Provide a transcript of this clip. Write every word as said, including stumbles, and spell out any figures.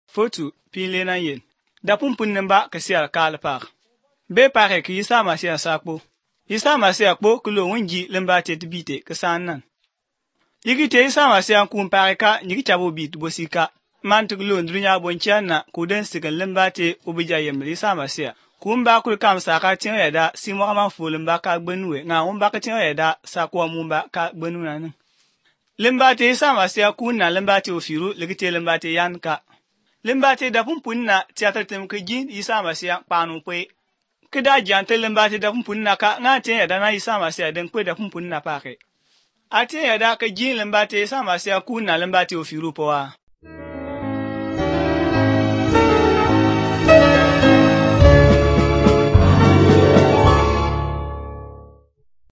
Fotu pile na yen. Da pumpun namba kasi al kal par. Be pare ki Isa Masiya sakpo. Isa Masiya kpo kulo wunji lemba te tibite kesan nan. Yigi te Isa Masiya kum pare ka nyigi chabo bit bosika. Man tuklo ndrunya bonchian na kuden sigan lemba te ubija yemli Isa Masiya. Kumba kul kam saka tiyo yada si mwakaman fu lemba ka gbenwe nga umba ka tiyo yada sa kwa mumba ka gbenu na nung. Lemba te Isa Masiya kun na lemba te ofiru ligite lemba te yan ka. Lemba te da pumpun na tiyatar tem ke jin Isa Masiya panu kwe. Kida jante lemba te da pumpun na ka nga tiyo yada na Isa Masiya den kwe da pumpun na pake. A tiyo yada ke jin lemba te Isa Masiya kun na lemba te ofiru poa.